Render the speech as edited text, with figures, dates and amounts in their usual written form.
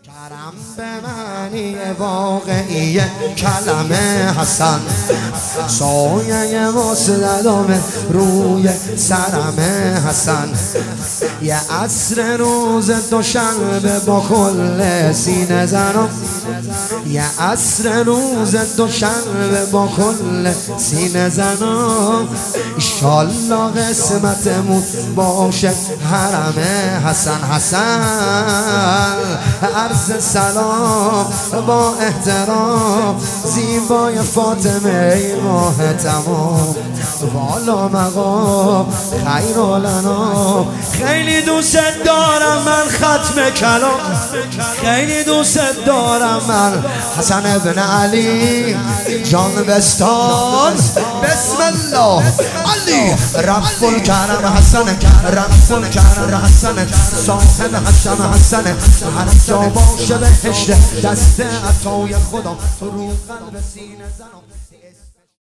کرم به معنی واقعی کلمه حسن، سایه واسدم روی سرم حسن. یه عصر روز دوشنبه با کل سینه زنم، یه عصر روز دوشنبه با کل سینه زنم. ایشالله قسمتمون باشه حرم حسن. حسن عرض سلام با احترام، زیبای فاطمه ماه تمام، والا مقام خیر لنا. خیلی دوست دارم من ختم کلام، خیلی دوست دارم من حسن ابن علی جان بستان. بسم الله علی رب الکرم حسن، رب الکرم حسن، صاحب حسن حسن. هر جا باشه بهشت، دست عطای خدا رو قلب سینه زنم.